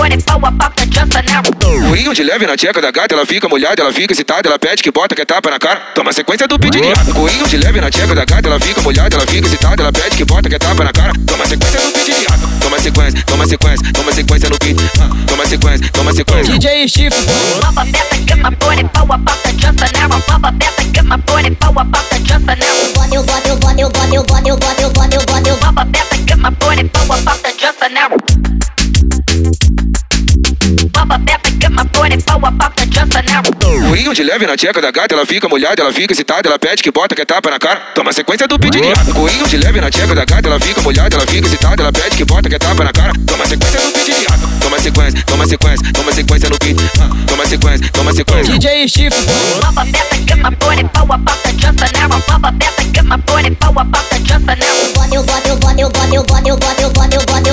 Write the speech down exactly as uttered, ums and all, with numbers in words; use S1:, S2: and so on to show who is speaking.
S1: Pulinho de leve na tcheca da gata, ela fica molhada, ela fica excitada, ela pede que bota, quer tapa na cara. Toma a sequência do pedido. Pulinho de leve na tcheca da gata, ela fica molhada, ela fica excitada, ela pede que bota, quer tapa na cara. Toma a sequência do pedido. Toma sequência, toma sequência, toma sequência no beat. Toma sequência, toma sequência.
S2: D J Chifre.
S3: Eu boto, eu boto, eu boto, eu boto, eu boto, eu boto, eu boto, eu boto.
S1: Pulinho de leve na tcheca da gata, ela fica molhada, ela fica excitada, ela pede que bota, quer tapa na cara. Toma a sequência do pedido. Pulinho de leve na tcheca da gata, ela fica molhada, ela fica excitada, ela pede que bota, quer tapa na cara. Toma a sequência do pedido. Toma sequência, toma sequência, toma sequência no beat. Toma sequência, toma sequência.
S2: D J Chifre.
S3: Eu boto, eu boto, eu boto, eu boto, eu boto, eu boto, eu boto, eu boto.